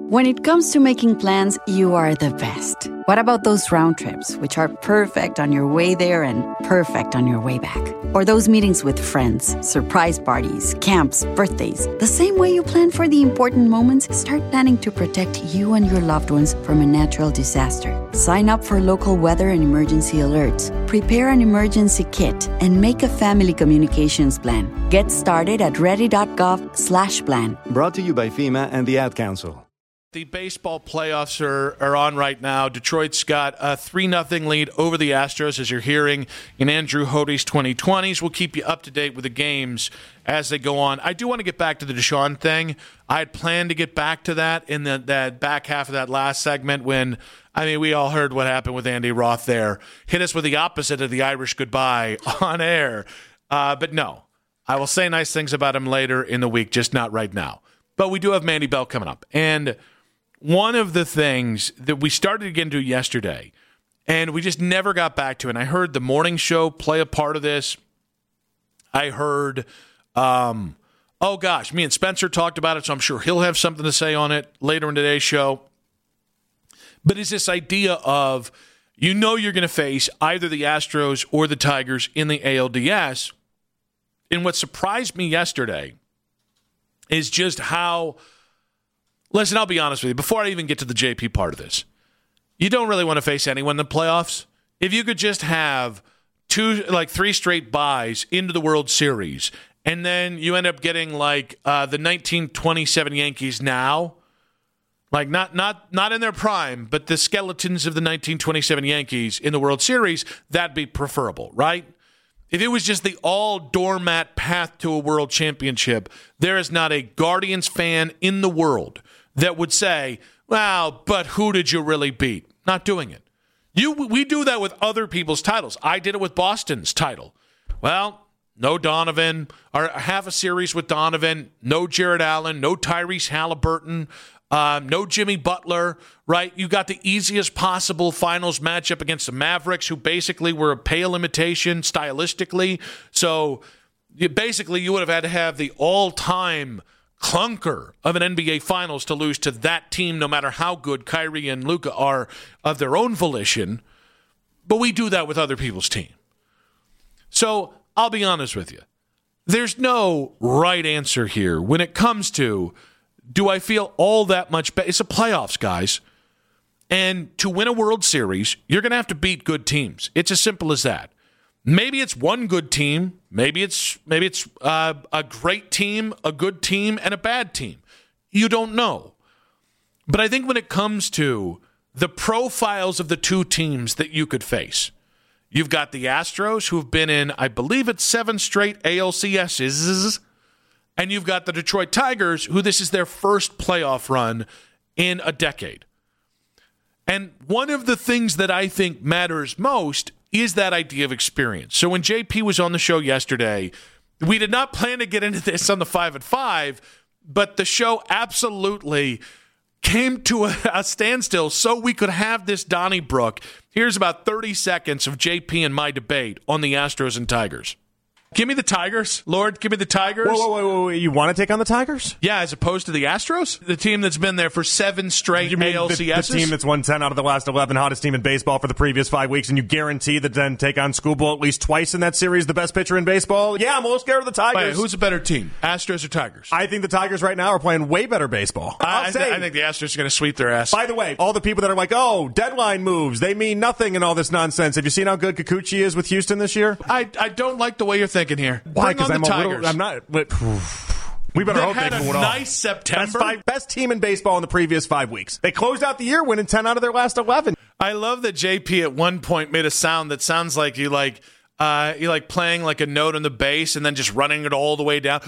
When it comes to making plans, you are the best. What about those round trips, which are perfect on your way there and perfect on your way back? Or those meetings with friends, surprise parties, camps, birthdays. The same way you plan for the important moments, start planning to protect you and your loved ones from a natural disaster. Sign up for local weather and emergency alerts. Prepare an emergency kit and make a family communications plan. Get started at ready.gov/plan. Brought to you by FEMA and the Ad Council. The baseball playoffs are on right now. Detroit's got a 3-0 lead over the Astros, as you're hearing in Andrew Hode's 2020s. We'll keep you up to date with the games as they go on. I do want to get back to the Deshaun thing. I had planned to get back to that in that back half of that last segment when, we all heard what happened with Andy Roth there. Hit us with the opposite of the Irish goodbye on air. But no, I will say nice things about him later in the week, just not right now. But we do have Mandy Bell coming up. And one of the things that we started to get into yesterday, and we just never got back to, and I heard the morning show play a part of this. I heard, me and Spencer talked about it, so I'm sure he'll have something to say on it later in today's show. But it's this idea of, you're going to face either the Astros or the Tigers in the ALDS. And what surprised me yesterday is just how... Listen, I'll be honest with you. Before I even get to the JP part of this, you don't really want to face anyone in the playoffs. If you could just have 3 straight byes into the World Series, and then you end up getting the 1927 Yankees now, not in their prime, but the skeletons of the 1927 Yankees in the World Series, that'd be preferable, right? If it was just the all-doormat path to a world championship, there is not a Guardians fan in the world that would say, well, but who did you really beat? Not doing it. We do that with other people's titles. I did it with Boston's title. Well, no Donovan, or half a series with Donovan, no Jared Allen, no Tyrese Halliburton, no Jimmy Butler, right? You got the easiest possible finals matchup against the Mavericks, who basically were a pale imitation stylistically. So you would have had to have the all-time clunker of an NBA Finals to lose to that team, no matter how good Kyrie and Luka are of their own volition. But we do that with other people's team. So I'll be honest with you. There's no right answer here when it comes to, do I feel all that much better? It's the playoffs, guys. And to win a World Series, you're going to have to beat good teams. It's as simple as that. Maybe it's one good team. Maybe it's a great team, a good team, and a bad team. You don't know. But I think when it comes to the profiles of the two teams that you could face, you've got the Astros, who've been in, I believe it's 7 straight ALCSs, and you've got the Detroit Tigers, who this is their first playoff run in a decade. And one of the things that I think matters most is that idea of experience. So when JP was on the show yesterday, we did not plan to get into this on the 5 at 5, but the show absolutely came to a standstill so we could have this Donnybrook. Here's about 30 seconds of JP and my debate on the Astros and Tigers. Give me the Tigers, Lord. Give me the Tigers. Whoa. You want to take on the Tigers? Yeah, as opposed to the Astros? The team that's been there for 7 straight ALCSs? The team that's won 10 out of the last 11, hottest team in baseball for the previous 5 weeks, and you guarantee that then take on Schoolboy at least twice in that series, the best pitcher in baseball? Yeah, I'm a little scared of the Tigers. Wait, who's a better team, Astros or Tigers? I think the Tigers right now are playing way better baseball. I think the Astros are going to sweep their ass. By the way, all the people that are like, oh, deadline moves, they mean nothing and all this nonsense. Have you seen how good Kikuchi is with Houston this year? I don't like the way you're thinking here. Why? Because I'm Tigers. I'm not. We better hope they can win off. Nice September. Best team in baseball in the previous 5 weeks. They closed out the year winning 10 out of their last 11. I love that JP at one point made a sound that sounds like you like playing like a note on the bass and then just running it all the way down.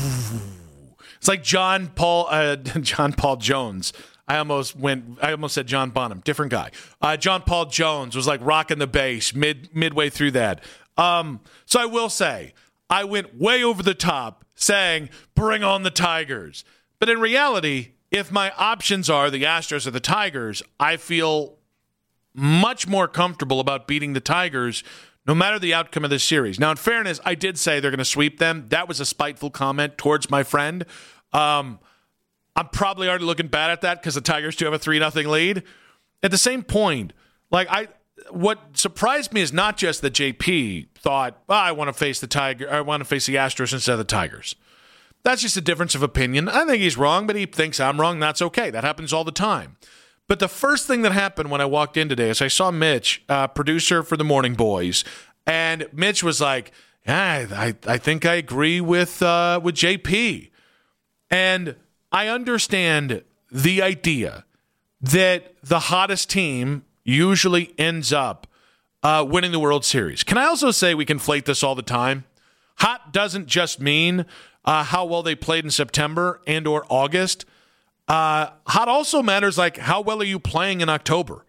It's like John Paul Jones. I almost said John Bonham, different guy. John Paul Jones was like rocking the bass midway through that. So I will say, I went way over the top saying, bring on the Tigers. But in reality, if my options are the Astros or the Tigers, I feel much more comfortable about beating the Tigers no matter the outcome of this series. Now, in fairness, I did say they're going to sweep them. That was a spiteful comment towards my friend. I'm probably already looking bad at that because the Tigers do have a 3-0 lead. At the same point, what surprised me is not just that JP thought, I want to face the Astros instead of the Tigers. That's just a difference of opinion. I think he's wrong, but he thinks I'm wrong. That's okay. That happens all the time. But the first thing that happened when I walked in today is I saw Mitch, producer for the Morning Boys, and Mitch was like, I think I agree with JP. And I understand the idea that the hottest team usually ends up winning the World Series. Can I also say we conflate this all the time? Hot doesn't just mean how well they played in September and or August. Hot also matters like how well are you playing in October.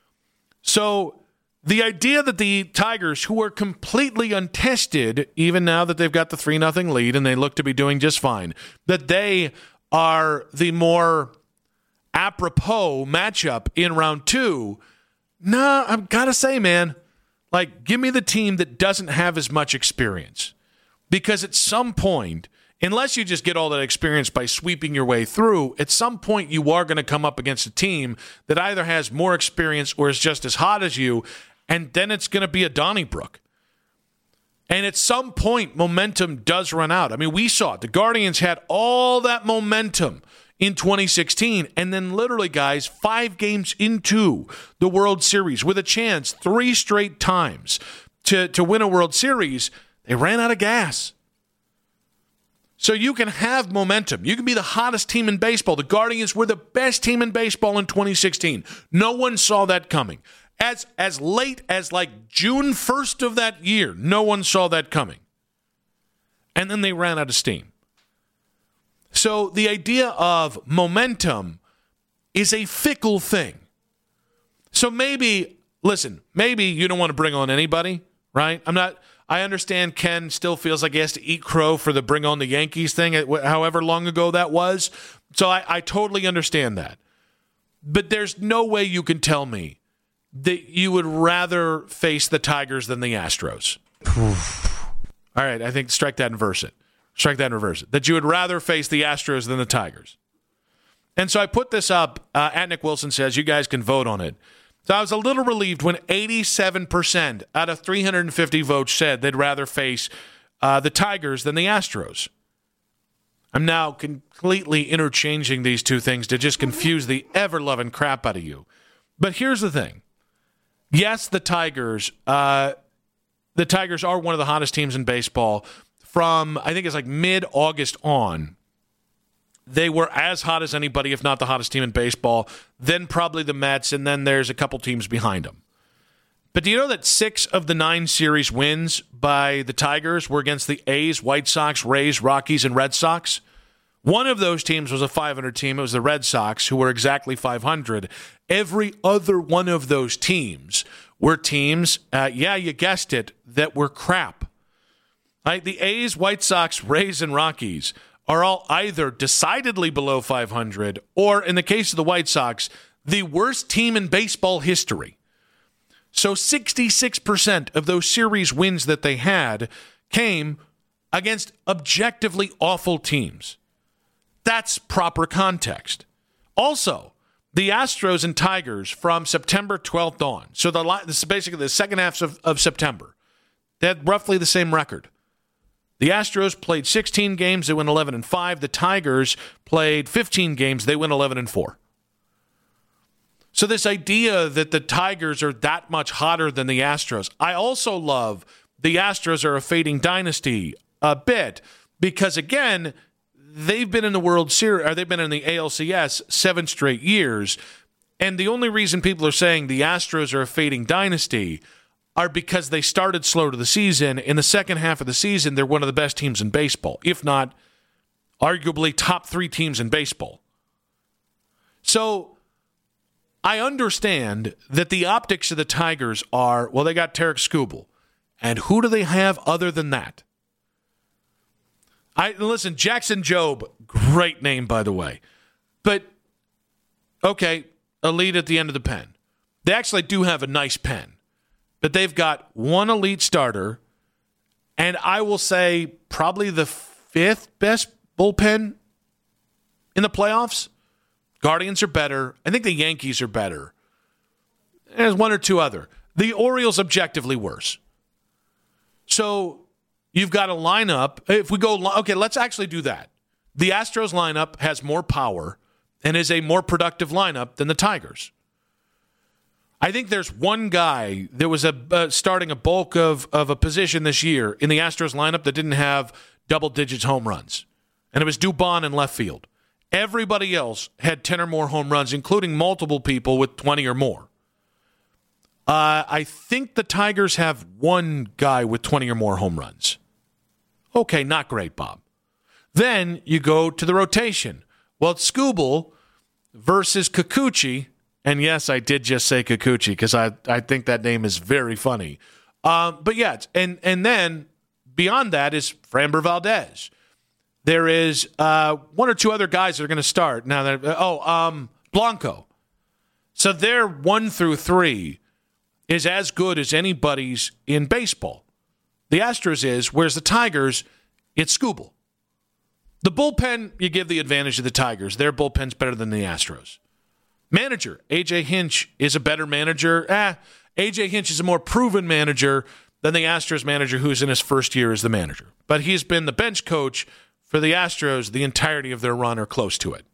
So the idea that the Tigers, who are completely untested, even now that they've got the 3-0 lead and they look to be doing just fine, that they are the more apropos matchup in round 2, I've got to say, man, give me the team that doesn't have as much experience. Because at some point, unless you just get all that experience by sweeping your way through, at some point you are going to come up against a team that either has more experience or is just as hot as you, and then it's going to be a Donnybrook. And at some point, momentum does run out. I mean, we saw it. The Guardians had all that momentum in 2016, and then literally, guys, 5 games into the World Series with a chance 3 straight times to win a World Series, they ran out of gas. So you can have momentum. You can be the hottest team in baseball. The Guardians were the best team in baseball in 2016. No one saw that coming. As late as June 1st of that year, no one saw that coming. And then they ran out of steam. So the idea of momentum is a fickle thing. So maybe you don't want to bring on anybody, right? I understand Ken still feels like he has to eat crow for the bring on the Yankees thing, however long ago that was. So I totally understand that. But there's no way you can tell me that you would rather face the Tigers than the Astros. All right, I think strike that and reverse it. That you would rather face the Astros than the Tigers. And so I put this up, at Nick Wilson says, you guys can vote on it. So I was a little relieved when 87% out of 350 votes said they'd rather face the Tigers than the Astros. I'm now completely interchanging these two things to just confuse the ever-loving crap out of you. But here's the thing. Yes, the Tigers are one of the hottest teams in baseball. From, I think it's mid-August on, they were as hot as anybody, if not the hottest team in baseball. Then probably the Mets, and then there's a couple teams behind them. But do you know that 6 of the 9 series wins by the Tigers were against the A's, White Sox, Rays, Rockies, and Red Sox? One of those teams was a 500 team. It was the Red Sox, who were exactly 500. Every other one of those teams were teams, you guessed it, that were crap. Right? The A's, White Sox, Rays, and Rockies are all either decidedly below 500 or, in the case of the White Sox, the worst team in baseball history. So 66% of those series wins that they had came against objectively awful teams. That's proper context. Also, the Astros and Tigers from September 12th on, so this is basically the second half of September, they had roughly the same record. The Astros played 16 games, they went 11-5. The Tigers played 15 games, they went 11-4. So this idea that the Tigers are that much hotter than the Astros, I also love the Astros are a fading dynasty a bit because, again, they've been in the World Series, or they've been in the ALCS 7 straight years, and the only reason people are saying the Astros are a fading dynasty are because they started slow to the season. In the second half of the season, they're one of the best teams in baseball, if not arguably top 3 teams in baseball. So I understand that the optics of the Tigers are, well, they got Tarek Skubal. And who do they have other than that? Listen, Jackson Jobe, great name, by the way. But, okay, elite at the end of the pen. They actually do have a nice pen. But they've got one elite starter, and I will say probably the 5th best bullpen In the playoffs, Guardians are better. I think the Yankees are better. There's one or two other. The Orioles objectively worse. So you've got a lineup. If we go, okay, let's actually do that. The Astros lineup has more power and is a more productive lineup than the Tigers. I think there's one guy that was starting a bulk of a position this year in the Astros lineup that didn't have double digits home runs, and it was Dubon in left field. Everybody else had 10 or more home runs, including multiple people with 20 or more. I think the Tigers have one guy with 20 or more home runs. Okay, not great, Bob. Then you go to the rotation. Well, it's Skubal versus Kikuchi. And yes, I did just say Kikuchi because I think that name is very funny. But yeah, and then beyond that is Framber Valdez. There is one or two other guys that are going to start. Now, Blanco. So their 1 through 3 is as good as anybody's in baseball. The Astros is, whereas the Tigers, it's Skubal. The bullpen, you give the advantage to the Tigers. Their bullpen's better than the Astros. Manager, A.J. Hinch is a better manager. A.J. Hinch is a more proven manager than the Astros manager who's in his first year as the manager. But he's been the bench coach for the Astros the entirety of their run or close to it.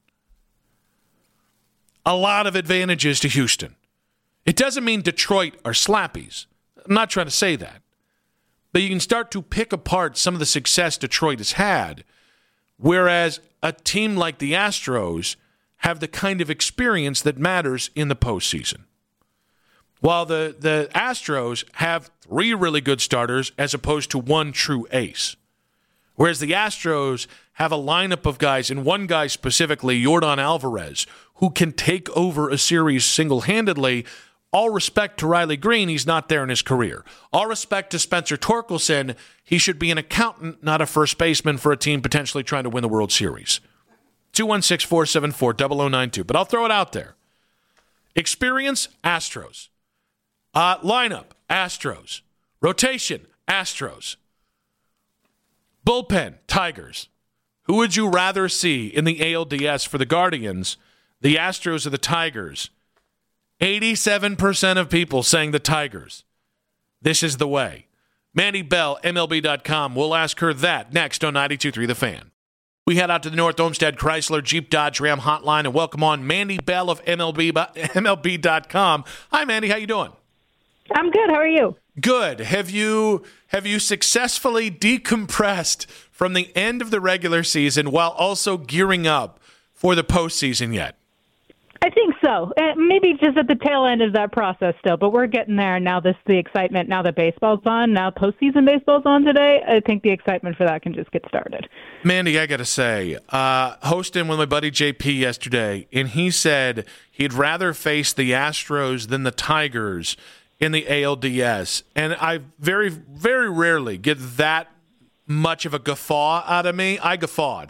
A lot of advantages to Houston. It doesn't mean Detroit are slappies. I'm not trying to say that. But you can start to pick apart some of the success Detroit has had, whereas a team like the Astros have the kind of experience that matters in the postseason. While the Astros have 3 really good starters as opposed to one true ace. Whereas the Astros have a lineup of guys, and one guy specifically, Yordan Alvarez, who can take over a series single-handedly. All respect to Riley Green, he's not there in his career. All respect to Spencer Torkelson, he should be an accountant, not a first baseman for a team potentially trying to win the World Series. 216-474-0092. But I'll throw it out there. Experience, Astros. Lineup, Astros. Rotation, Astros. Bullpen, Tigers. Who would you rather see in the ALDS for the Guardians, the Astros or the Tigers? 87% of people saying the Tigers. This is the way. Mandy Bell, MLB.com. We'll ask her that next on 92.3 The Fan. We head out to the North Olmsted Chrysler Jeep Dodge Ram hotline and welcome on Mandy Bell of MLB.com. Hi, Mandy. How you doing? I'm good. How are you? Good. Have you successfully decompressed from the end of the regular season while also gearing up for the postseason yet? I think so. Maybe just at the tail end of that process still, but we're getting there. Now the excitement, now that baseball's on, now postseason baseball's on today, I think the excitement for that can just get started. Mandy, I got to say, hosting with my buddy JP yesterday, and he said he'd rather face the Astros than the Tigers in the ALDS. And I very, very rarely get that much of a guffaw out of me. I guffawed.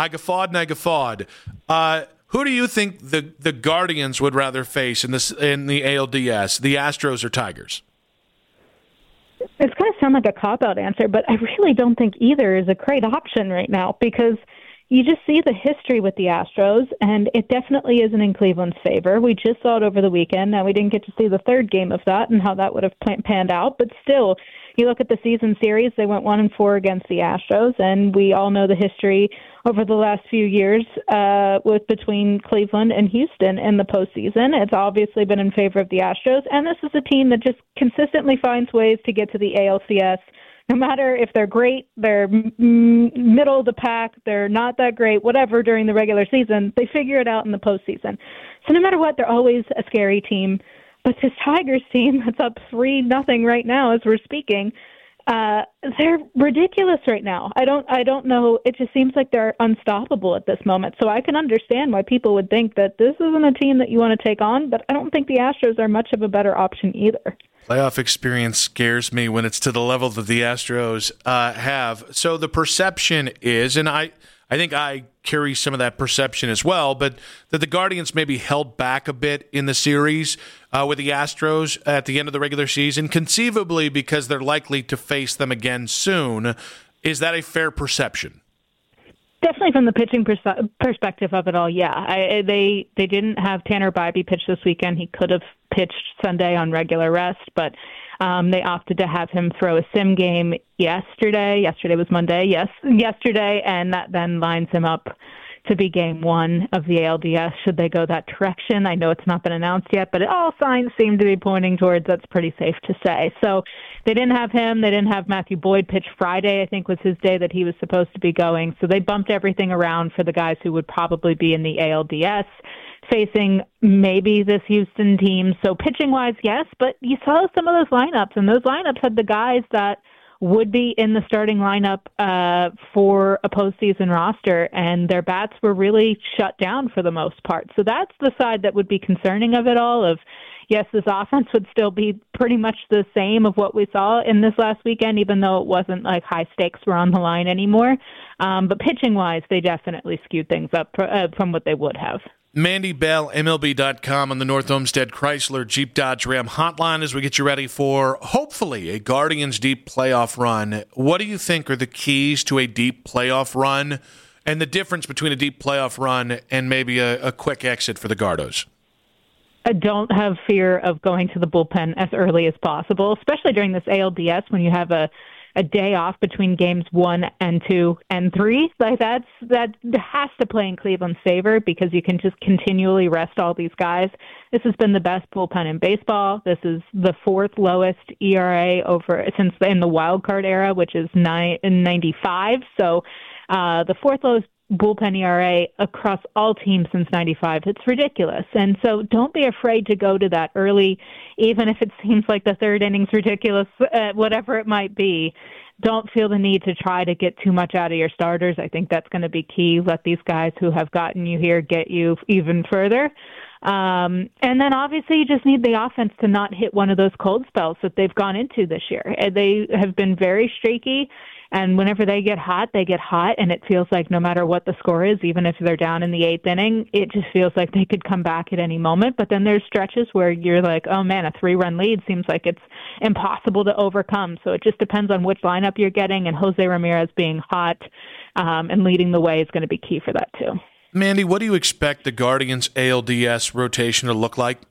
Who do you think the Guardians would rather face in the ALDS, the Astros or Tigers? It's going to sound like a cop-out answer, but I really don't think either is a great option right now because you just see the history with the Astros, and it definitely isn't in Cleveland's favor. We just saw it over the weekend. Now, we didn't get to see the third game of that and how that would have panned out, but still, you look at the season series, they went 1-4 against the Astros, and we all know the history over the last few years between Cleveland and Houston in the postseason. It's obviously been in favor of the Astros, and this is a team that just consistently finds ways to get to the ALCS. No matter if they're great, they're middle of the pack, they're not that great, whatever during the regular season, they figure it out in the postseason. So no matter what, they're always a scary team. But this Tigers team that's up 3-0 right now as we're speaking, they're ridiculous right now. I don't know. It just seems like they're unstoppable at this moment. So I can understand why people would think that this isn't a team that you want to take on, but I don't think the Astros are much of a better option either. Playoff experience scares me when it's to the level that the Astros have. So the perception is, and I think I carry some of that perception as well, but that the Guardians maybe held back a bit in the series with the Astros at the end of the regular season, conceivably because they're likely to face them again soon. Is that a fair perception? Definitely from the pitching perspective of it all, yeah. They didn't have Tanner Bybee pitch this weekend. He could have pitched Sunday on regular rest, but they opted to have him throw a sim game yesterday. Yesterday was Monday, yes, yesterday, and that then lines him up to be game one of the ALDS, should they go that direction. I know it's not been announced yet, but all signs seem to be pointing towards that's pretty safe to say. So they didn't have him. They didn't have Matthew Boyd pitch Friday, I think was his day that he was supposed to be going. So they bumped everything around for the guys who would probably be in the ALDS, facing maybe this Houston team. So pitching-wise, yes, but you saw some of those lineups, and those lineups had the guys that would be in the starting lineup for a postseason roster, and their bats were really shut down for the most part. So that's the side that would be concerning of it all, of yes, this offense would still be pretty much the same of what we saw in this last weekend, even though it wasn't like high stakes were on the line anymore. But pitching-wise, they definitely skewed things up from what they would have. Mandy Bell, MLB.com on the North Olmsted Chrysler Jeep Dodge Ram hotline as we get you ready for, hopefully, a Guardians deep playoff run. What do you think are the keys to a deep playoff run and the difference between a deep playoff run and maybe a quick exit for the Gardos? I don't have fear of going to the bullpen as early as possible, especially during this ALDS when you have a day off between games 1 and 2 and 3. Like that has to play in Cleveland's favor because you can just continually rest all these guys. This has been the best bullpen in baseball. This is the fourth lowest ERA since in the wild card era, which is 95. So the fourth lowest bullpen ERA across all teams since 95. It's ridiculous. And so don't be afraid to go to that early, even if it seems like the third inning's ridiculous, whatever it might be. Don't feel the need to try to get too much out of your starters. I think that's going to be key. Let these guys who have gotten you here get you even further. And then obviously you just need the offense to not hit one of those cold spells that they've gone into this year. They have been very streaky. And whenever they get hot, and it feels like no matter what the score is, even if they're down in the 8th inning, it just feels like they could come back at any moment. But then there's stretches where you're like, oh man, a 3-run lead seems like it's impossible to overcome. So it just depends on which lineup you're getting, and Jose Ramirez being hot and leading the way is going to be key for that too. Mandy, what do you expect the Guardians ALDS rotation to look like?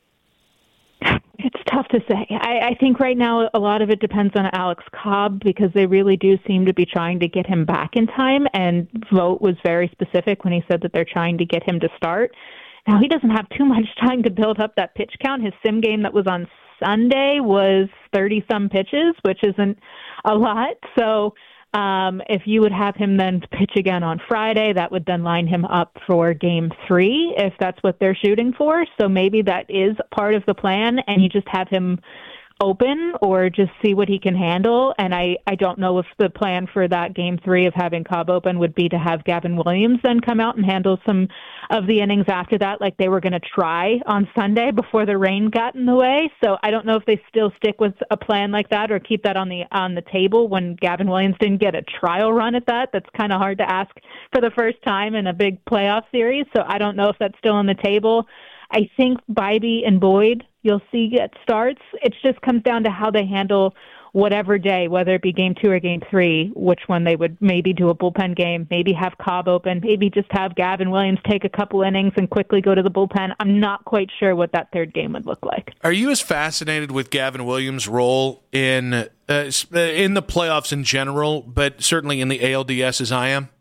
It's tough to say. I think right now a lot of it depends on Alex Cobb because they really do seem to be trying to get him back in time, and Vogt was very specific when he said that they're trying to get him to start. Now, he doesn't have too much time to build up that pitch count. His sim game that was on Sunday was 30-some pitches, which isn't a lot. So if you would have him then pitch again on Friday, that would then line him up for game 3, if that's what they're shooting for. So maybe that is part of the plan, and you just have him open or just see what he can handle. And I don't know if the plan for that game 3 of having Cobb open would be to have Gavin Williams then come out and handle some of the innings after that, like they were going to try on Sunday before the rain got in the way. So I don't know if they still stick with a plan like that or keep that on the table when Gavin Williams didn't get a trial run at that. That's kind of hard to ask for the first time in a big playoff series. So I don't know if that's still on the table. I think Bybee and Boyd you'll see get starts. It just comes down to how they handle whatever day, whether it be game 2 or game 3, which one they would maybe do a bullpen game, maybe have Cobb open, maybe just have Gavin Williams take a couple innings and quickly go to the bullpen. I'm not quite sure what that third game would look like. Are you as fascinated with Gavin Williams' role in the playoffs in general, but certainly in the ALDS as I am?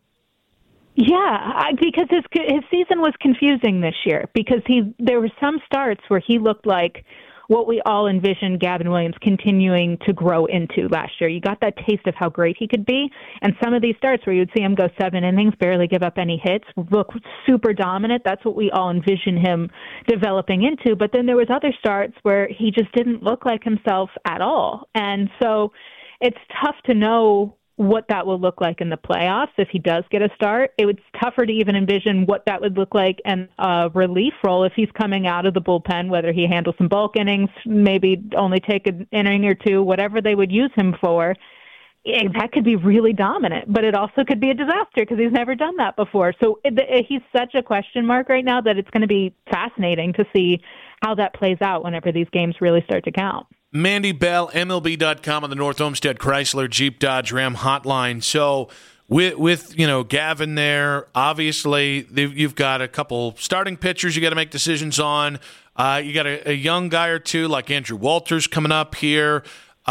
Yeah, because his season was confusing this year because there were some starts where he looked like what we all envisioned Gavin Williams continuing to grow into last year. You got that taste of how great he could be, and some of these starts where you'd see him go 7 innings, barely give up any hits, look super dominant. That's what we all envisioned him developing into. But then there was other starts where he just didn't look like himself at all, and so it's tough to know what that will look like in the playoffs if he does get a start. It was tougher to even envision what that would look like in a relief role if he's coming out of the bullpen, whether he handles some bulk innings, maybe only take an inning or 2, whatever they would use him for. That could be really dominant, but it also could be a disaster because he's never done that before. So he's such a question mark right now that it's going to be fascinating to see how that plays out whenever these games really start to count. Mandy Bell, MLB.com on the North Olmsted Chrysler Jeep Dodge Ram hotline. So with Gavin there, obviously you've got a couple starting pitchers you got to make decisions on. You got a young guy or two like Andrew Walters coming up here.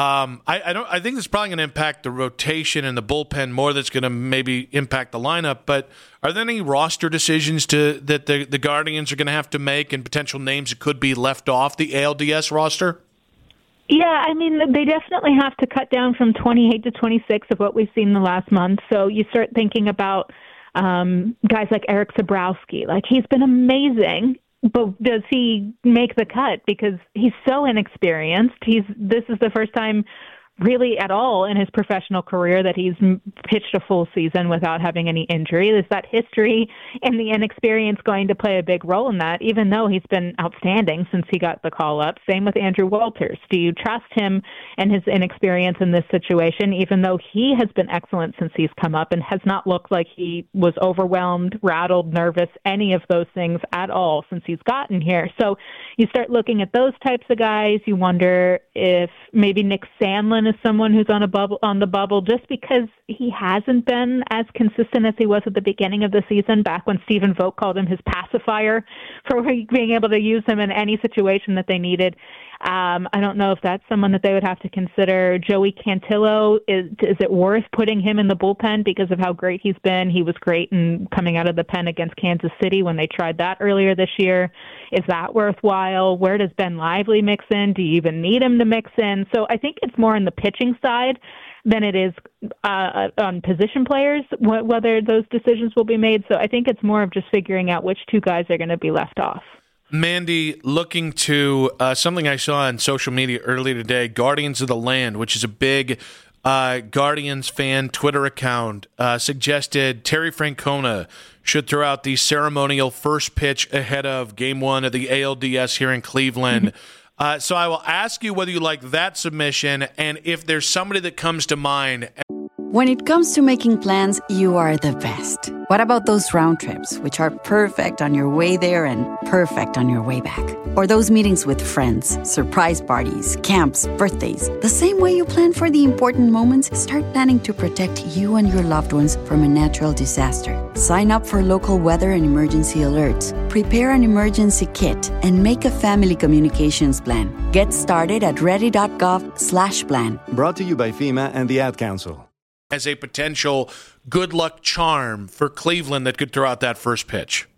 I think it's probably going to impact the rotation and the bullpen more. That's going to maybe impact the lineup. But are there any roster decisions that the Guardians are going to have to make, and potential names that could be left off the ALDS roster? Yeah, I mean, they definitely have to cut down from 28 to 26 of what we've seen the last month. So you start thinking about guys like Eric Sabrowski. Like, he's been amazing, but does he make the cut? Because he's so inexperienced. This is the first time really at all in his professional career that he's pitched a full season without having any injury. Is that history and the inexperience going to play a big role in that, even though he's been outstanding since he got the call up? Same with Andrew Walters. Do you trust him and his inexperience in this situation, even though he has been excellent since he's come up and has not looked like he was overwhelmed, rattled, nervous, any of those things at all since he's gotten here? So you start looking at those types of guys. You wonder if maybe Nick Sandlin is someone who's on the bubble, just because he hasn't been as consistent as he was at the beginning of the season, back when Stephen Vogt called him his pacifier for being able to use him in any situation that they needed. I don't know if that's someone that they would have to consider. Joey Cantillo, is it worth putting him in the bullpen because of how great he's been? He was great in coming out of the pen against Kansas City when they tried that earlier this year. Is that worthwhile? Where does Ben Lively mix in? Do you even need him to mix in? So I think it's more on the pitching side than it is on position players, whether those decisions will be made. So I think it's more of just figuring out which two guys are going to be left off. Mandy, looking to something I saw on social media earlier today, Guardians of the Land, which is a big Guardians fan Twitter account, suggested Terry Francona should throw out the ceremonial first pitch ahead of Game 1 of the ALDS here in Cleveland. So I will ask you whether you like that submission and if there's somebody that comes to mind. When it comes to making plans, you are the best. What about those round trips, which are perfect on your way there and perfect on your way back? Or those meetings with friends, surprise parties, camps, birthdays. The same way you plan for the important moments, start planning to protect you and your loved ones from a natural disaster. Sign up for local weather and emergency alerts. Prepare an emergency kit and make a family communications plan. Get started at ready.gov/plan. Brought to you by FEMA and the Ad Council. As a potential good luck charm for Cleveland that could throw out that first pitch?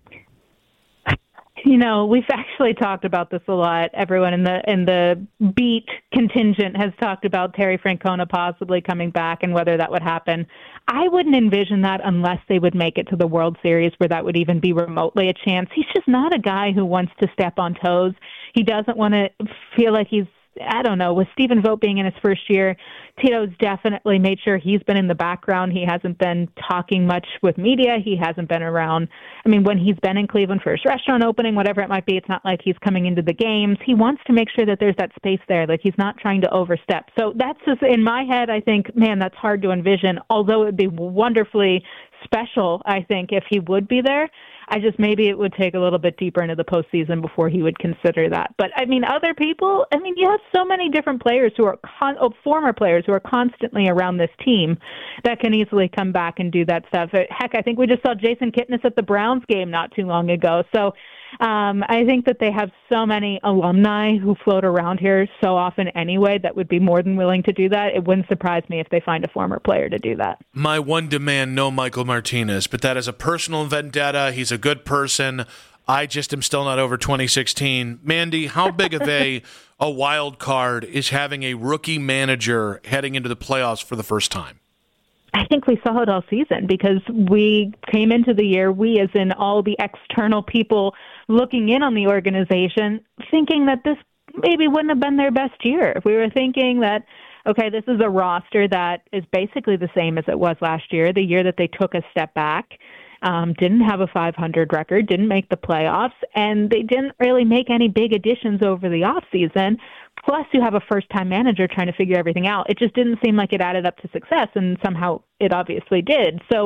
We've actually talked about this a lot. Everyone in the beat contingent has talked about Terry Francona possibly coming back and whether that would happen. I wouldn't envision that unless they would make it to the World Series, where that would even be remotely a chance. He's just not a guy who wants to step on toes. He doesn't want to feel like he's, I don't know, with Stephen Vogt being in his first year, Tito's definitely made sure he's been in the background. He hasn't been talking much with media. He hasn't been around. I mean, when he's been in Cleveland for his restaurant opening, whatever it might be, it's not like he's coming into the games. He wants to make sure that there's that space there, like he's not trying to overstep. So that's just, in my head, I think, man, that's hard to envision, although it would be wonderfully special, I think, if he would be there. Maybe it would take a little bit deeper into the postseason before he would consider that. But, other people, you have so many different players who are former players who are constantly around this team that can easily come back and do that stuff. Heck, I think we just saw Jason Kipnis at the Browns game not too long ago. So I think that they have so many alumni who float around here so often anyway that would be more than willing to do that. It wouldn't surprise me if they find a former player to do that. My one demand, no Michael Martinez, but that is a personal vendetta. He's a good person. I just am still not over 2016. Mandy, how big of a wild card is having a rookie manager heading into the playoffs for the first time? I think we saw it all season because we came into the year, we as in all the external people looking in on the organization, thinking that this maybe wouldn't have been their best year. We were thinking that, okay, this is a roster that is basically the same as it was last year, the year that they took a step back, didn't have a 500 record, didn't make the playoffs, and they didn't really make any big additions over the offseason. Plus, you have a first-time manager trying to figure everything out. It just didn't seem like it added up to success, and somehow it obviously did. So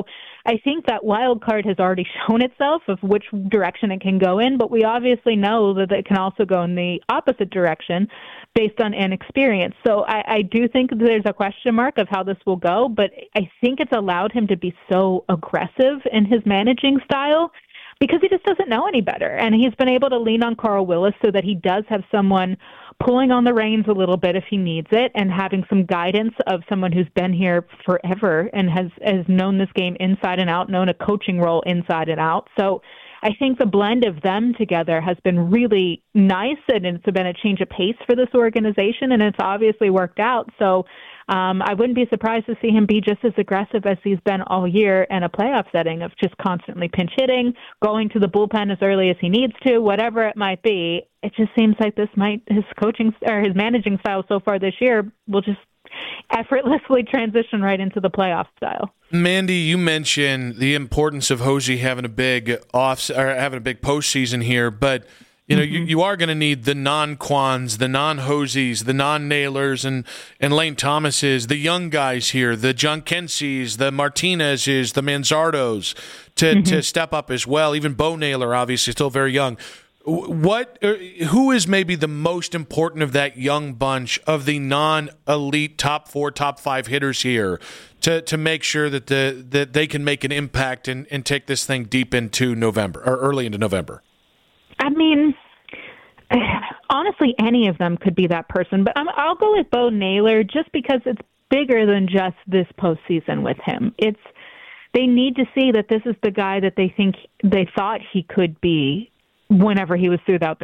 I think that wild card has already shown itself of which direction it can go in, but we obviously know that it can also go in the opposite direction based on inexperience. So I do think there's a question mark of how this will go, but I think it's allowed him to be so aggressive in his managing style because he just doesn't know any better. And he's been able to lean on Carl Willis so that he does have someone pulling on the reins a little bit if he needs it, and having some guidance of someone who's been here forever and has known this game inside and out, known a coaching role inside and out. So I think the blend of them together has been really nice, and it's been a change of pace for this organization, and it's obviously worked out. So I wouldn't be surprised to see him be just as aggressive as he's been all year in a playoff setting of just constantly pinch hitting, going to the bullpen as early as he needs to, whatever it might be. It just seems like his coaching or his managing style so far this year will just effortlessly transition right into the playoff style. Mandy, you mentioned the importance of Hosey having a big postseason here, but you know, you are going to need the non-Quans, the non-Hoseys, the non-Nailers, and Lane Thomases, the young guys here, the John Kenseys, the Martinezes, the Manzardos, to step up as well. Even Bo Naylor, obviously, still very young. Who is maybe the most important of that young bunch of the non-elite top 4, top 5 hitters here to make sure that that they can make an impact and take this thing deep into November or early into November? I mean, honestly, any of them could be that person, but I'll go with Bo Naylor just because it's bigger than just this postseason with him. They need to see that this is the guy that they thought he could be whenever he was throughout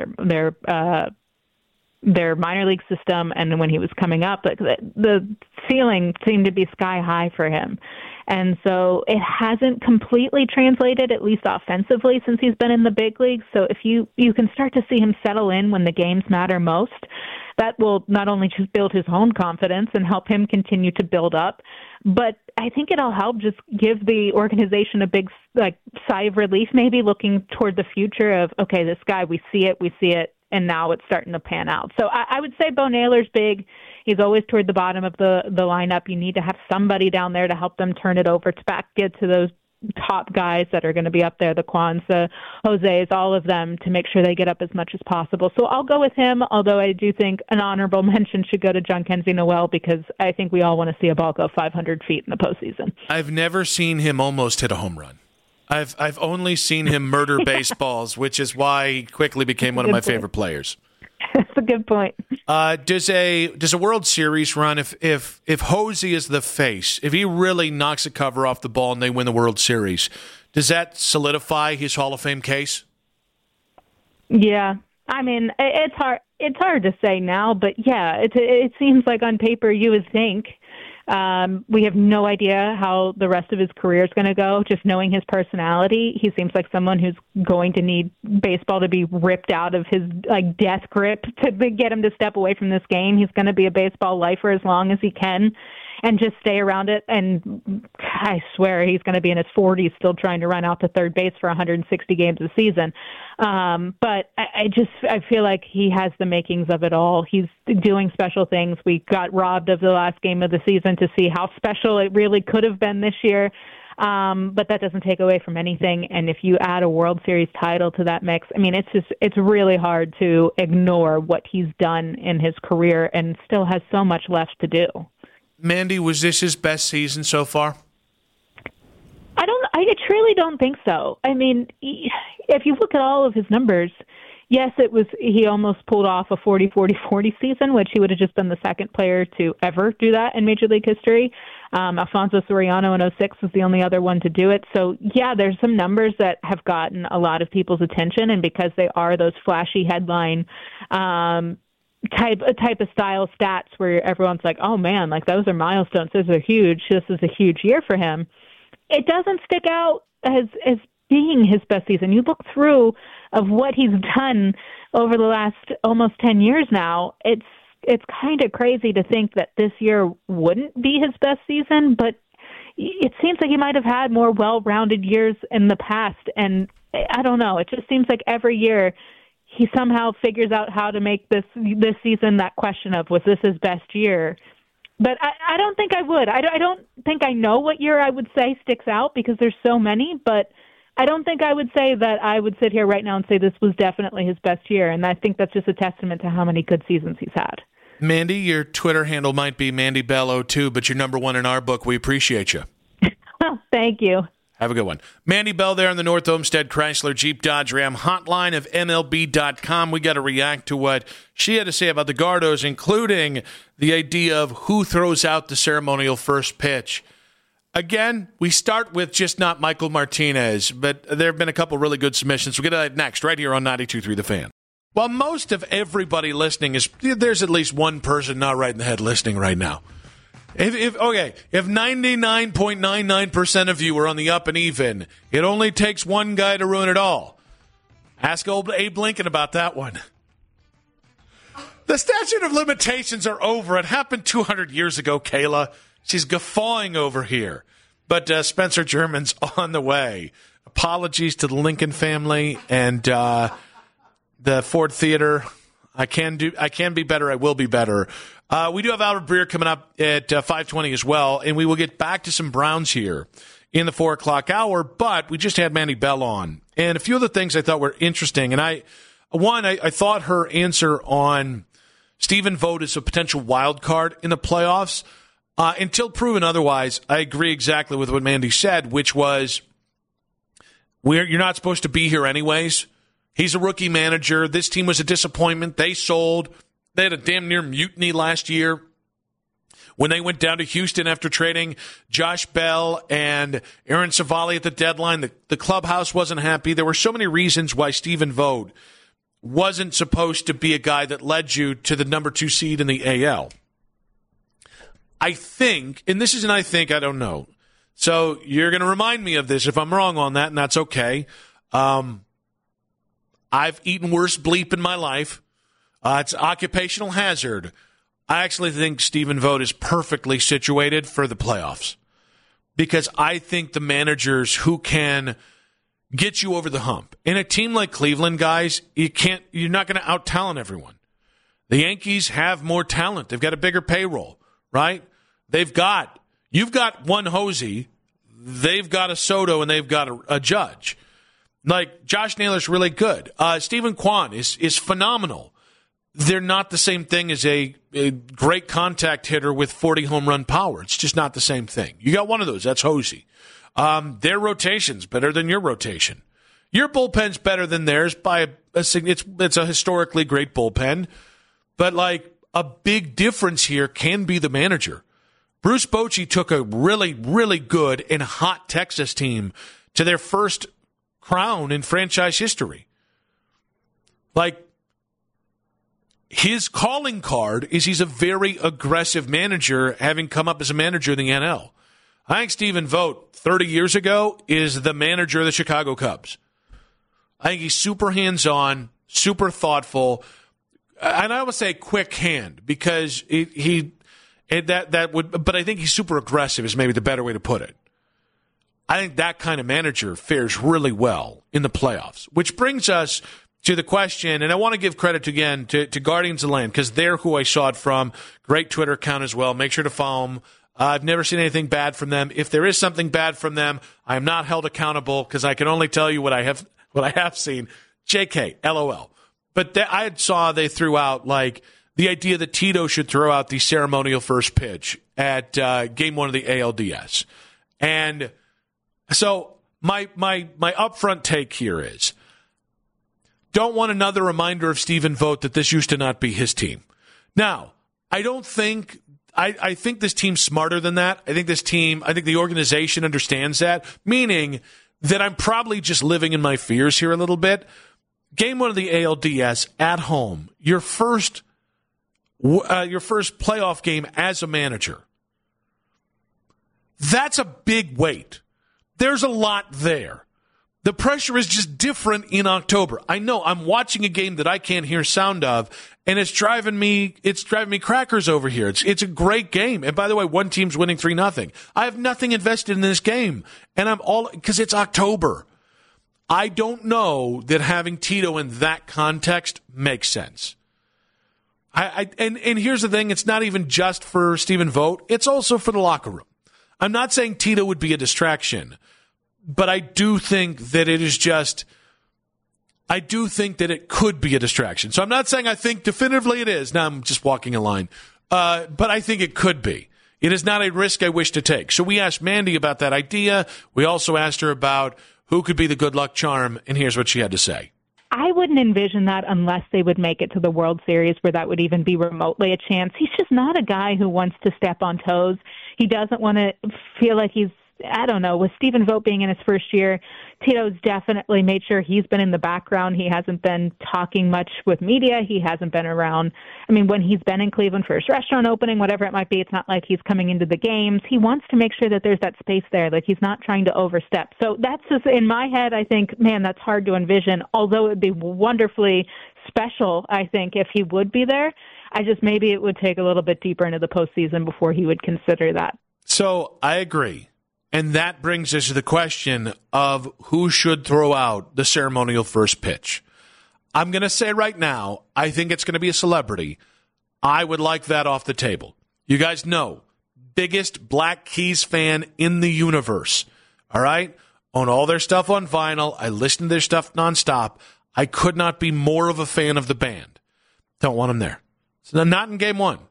their minor league system, and when he was coming up, the ceiling seemed to be sky high for him. And so it hasn't completely translated, at least offensively, since he's been in the big leagues. So if you can start to see him settle in when the games matter most, that will not only just build his own confidence and help him continue to build up, but I think it'll help just give the organization a big sigh of relief, maybe looking toward the future of, okay, this guy, we see it, and now it's starting to pan out. So I would say Bo Naylor's big. He's always toward the bottom of the lineup. You need to have somebody down there to help them turn it over to get to those top guys that are going to be up there, the Quans, the Jose's, all of them, to make sure they get up as much as possible. So I'll go with him, although I do think an honorable mention should go to John Kenzie Noel, because I think we all want to see a ball go 500 feet in the postseason. I've never seen him almost hit a home run. I've only seen him murder baseballs, which is why he quickly became one of my favorite players. That's a good point. Does a World Series run, if Hosey is the face, if he really knocks the cover off the ball and they win the World Series, does that solidify his Hall of Fame case? Yeah, I mean, it's hard to say now, but yeah, it seems like on paper you would think. We have no idea how the rest of his career is going to go. Just knowing his personality, he seems like someone who's going to need baseball to be ripped out of his death grip to get him to step away from this game. He's going to be a baseball lifer as long as he can and just stay around it. And I swear he's going to be in his 40s still trying to run out to third base for 160 games a season. But I feel like he has the makings of it all. He's doing special things. We got robbed of the last game of the season to see how special it really could have been this year. But that doesn't take away from anything. And if you add a World Series title to that mix, I mean, it's really hard to ignore what he's done in his career and still has so much left to do. Mandy, was this his best season so far? I truly don't think so. I mean, if you look at all of his numbers, yes, he almost pulled off a 40-40-40 season, which he would have just been the second player to ever do that in Major League history. Alfonso Soriano in 2006 was the only other one to do it. So, yeah, there's some numbers that have gotten a lot of people's attention, and because they are those flashy headline type of style stats where everyone's like, oh man, those are milestones, those are huge, this is a huge year for him, it doesn't stick out as being his best season. You look through of what he's done over the last almost 10 years now, it's kind of crazy to think that this year wouldn't be his best season, but it seems like he might have had more well-rounded years in the past, and I don't know, it just seems like every year he somehow figures out how to make this season that question of, was this his best year, But I don't think I would. I don't think I know what year I would say sticks out because there's so many, but I don't think I would say that I would sit here right now and say this was definitely his best year, and I think that's just a testament to how many good seasons he's had. Mandy, your Twitter handle might be Mandy Bell 02, but you're number one in our book. We appreciate you. Thank you. Have a good one. Mandy Bell there on the North Olmsted Chrysler Jeep Dodge Ram hotline of MLB.com. We got to react to what she had to say about the Gardos, including the idea of who throws out the ceremonial first pitch. Again, we start with just not Michael Martinez, but there have been a couple really good submissions. We'll get to that next, right here on 92.3 The Fan. While most of everybody listening there's at least one person not right in the head listening right now. If 99.99% of you are on the up and even, it only takes one guy to ruin it all. Ask old Abe Lincoln about that one. The statute of limitations are over. It happened 200 years ago, Kayla. She's guffawing over here. But Spencer German's on the way. Apologies to the Lincoln family and the Ford Theater. I can be better. I will be better. We do have Albert Breer coming up at 5:20 as well, and we will get back to some Browns here in the 4 o'clock hour, but we just had Mandy Bell on. And a few of the things I thought were interesting, and I thought her answer on Stephen Vogt as a potential wild card in the playoffs, until proven otherwise, I agree exactly with what Mandy said, which was you're not supposed to be here anyways. He's a rookie manager. This team was a disappointment. They sold. They had a damn near mutiny last year when they went down to Houston after trading Josh Bell and Aaron Savali at the deadline. The clubhouse wasn't happy. There were so many reasons why Stephen Vogt wasn't supposed to be a guy that led you to the number 2 seed in the AL. I think, and this is an I think, I don't know. So you're going to remind me of this if I'm wrong on that, and that's okay. I've eaten worse bleep in my life. It's occupational hazard. I actually think Stephen Vogt is perfectly situated for the playoffs because I think the managers who can get you over the hump. In a team like Cleveland, guys, you're not going to out-talent everyone. The Yankees have more talent. They've got a bigger payroll, right? You've got one Hosey, they've got a Soto, and they've got a Judge. Like, Josh Naylor's really good. Stephen Kwan is phenomenal. They're not the same thing as a great contact hitter with 40 home run power. It's just not the same thing. You got one of those. That's Hosey. Their rotation's better than your rotation. Your bullpen's better than theirs by it's a historically great bullpen. But, like, a big difference here can be the manager. Bruce Bochy took a really, really good and hot Texas team to their first crown in franchise history. Like, his calling card is he's a very aggressive manager, having come up as a manager in the NL. I think Stephen Vogt, 30 years ago, is the manager of the Chicago Cubs. I think he's super hands-on, super thoughtful, and I would say quick hand because but I think he's super aggressive is maybe the better way to put it. I think that kind of manager fares really well in the playoffs, which brings us to the question, and I want to give credit again to Guardians of the Land because they're who I saw it from. Great Twitter account as well. Make sure to follow them. I've never seen anything bad from them. If there is something bad from them, I am not held accountable because I can only tell you what I have seen. JK, LOL. But I saw they threw out like the idea that Tito should throw out the ceremonial first pitch at Game 1 of the ALDS. And so my upfront take here is don't want another reminder of Stephen Vogt that this used to not be his team. Now, I think this team's smarter than that. I think the organization understands that, meaning that I'm probably just living in my fears here a little bit. Game 1 of the ALDS at home, your first playoff game as a manager. That's a big weight. There's a lot there. The pressure is just different in October. I know I'm watching a game that I can't hear sound of, and it's driving me crackers over here. It's a great game. And by the way, one team's winning 3-0. I have nothing invested in this game, and I'm all because it's October. I don't know that having Tito in that context makes sense. And here's the thing, it's not even just for Stephen Vogt, it's also for the locker room. I'm not saying Tito would be a distraction, but I do think that it could be a distraction. So I'm not saying I think definitively it is. Now I'm just walking a line. But I think it could be. It is not a risk I wish to take. So we asked Mandy about that idea. We also asked her about who could be the good luck charm, and here's what she had to say. I wouldn't envision that unless they would make it to the World Series where that would even be remotely a chance. He's just not a guy who wants to step on toes. He doesn't want to feel like he's, I don't know, with Stephen Vogt being in his first year, Tito's definitely made sure he's been in the background. He hasn't been talking much with media. He hasn't been around. I mean, when he's been in Cleveland for his restaurant opening, whatever it might be, it's not like he's coming into the games. He wants to make sure that there's that space there, like he's not trying to overstep. So that's just, in my head, I think, man, that's hard to envision, although it would be wonderfully special, I think, if he would be there. I just, maybe it would take a little bit deeper into the postseason before he would consider that. So I agree. And that brings us to the question of who should throw out the ceremonial first pitch. I'm going to say right now, I think it's going to be a celebrity. I would like that off the table. You guys know, biggest Black Keys fan in the universe. All right? Own all their stuff on vinyl. I listen to their stuff nonstop. I could not be more of a fan of the band. Don't want them there. So not in game one.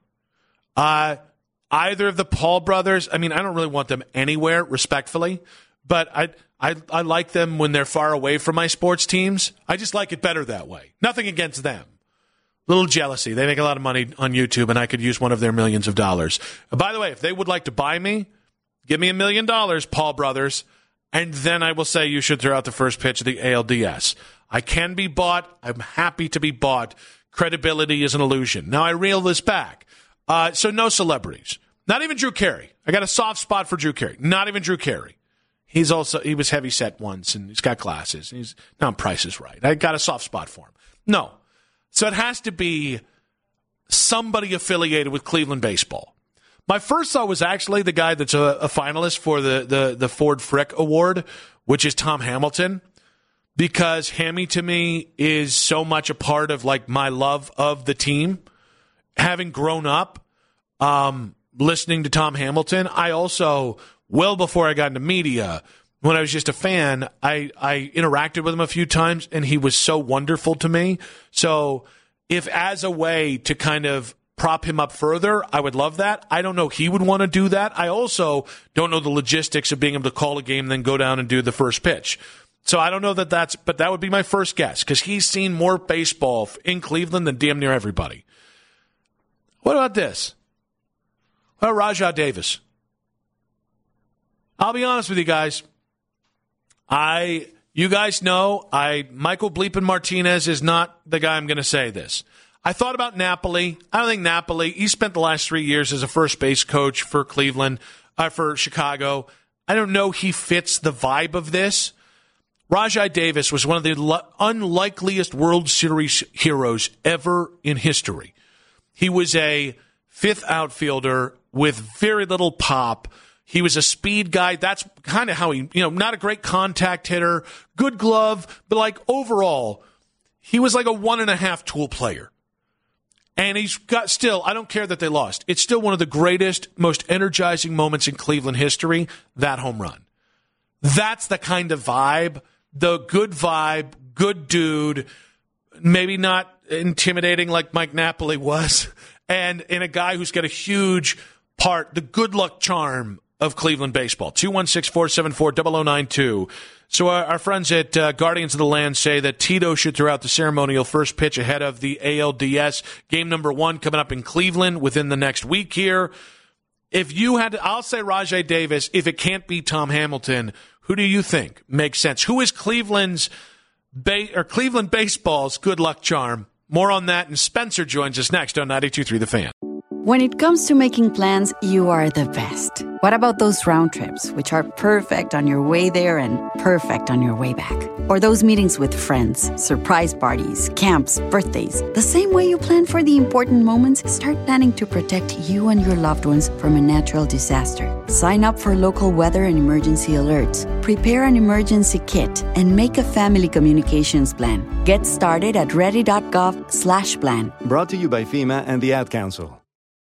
Either of the Paul brothers, I mean, I don't really want them anywhere, respectfully, but I like them when they're far away from my sports teams. I just like it better that way. Nothing against them. Little jealousy. They make a lot of money on YouTube, and I could use one of their millions of dollars. By the way, if they would like to buy me, give me $1 million, Paul brothers, and then I will say you should throw out the first pitch of the ALDS. I can be bought. I'm happy to be bought. Credibility is an illusion. Now I reel this back. So no celebrities. Not even Drew Carey. I got a soft spot for Drew Carey. Not even Drew Carey. He was heavy set once, and he's got glasses. And he's now Price is Right. I got a soft spot for him. No. So it has to be somebody affiliated with Cleveland baseball. My first thought was actually the guy that's a finalist for the Ford Frick Award, which is Tom Hamilton, because Hammy to me is so much a part of like my love of the team. Having grown up listening to Tom Hamilton, I also, well before I got into media, when I was just a fan, I interacted with him a few times, and he was so wonderful to me. So if as a way to kind of prop him up further, I would love that. I don't know he would want to do that. I also don't know the logistics of being able to call a game and then go down and do the first pitch. So I don't know but that would be my first guess, because he's seen more baseball in Cleveland than damn near everybody. What about this? What about Rajai Davis? I'll be honest with you guys. You guys know, Michael Bleepin Martinez is not the guy I'm going to say this. I thought about Napoli. I don't think Napoli, he spent the last 3 years as a first base coach for for Chicago. I don't know he fits the vibe of this. Rajai Davis was one of the unlikeliest World Series heroes ever in history. He was a fifth outfielder with very little pop. He was a speed guy. That's kind of how he, not a great contact hitter, good glove, but like overall, he was like a 1.5 tool player. And he's got still, I don't care that they lost. It's still one of the greatest, most energizing moments in Cleveland history, that home run. That's the kind of vibe, the good vibe, good dude, maybe not intimidating like Mike Napoli was, and in a guy who's got a huge part, the good luck charm of Cleveland baseball. 216-474-0092. So our friends at Guardians of the Land say that Tito should throw out the ceremonial first pitch ahead of the ALDS game number 1 coming up in Cleveland within the next week here. If you had to, I'll say Rajai Davis. If it can't be Tom Hamilton, who do you think makes sense? Who is Cleveland baseball's good luck charm? More on that, and Spencer joins us next on 92.3 The Fan. When it comes to making plans, you are the best. What about those round trips, which are perfect on your way there and perfect on your way back? Or those meetings with friends, surprise parties, camps, birthdays. The same way you plan for the important moments, start planning to protect you and your loved ones from a natural disaster. Sign up for local weather and emergency alerts. Prepare an emergency kit and make a family communications plan. Get started at ready.gov/plan. Brought to you by FEMA and the Ad Council.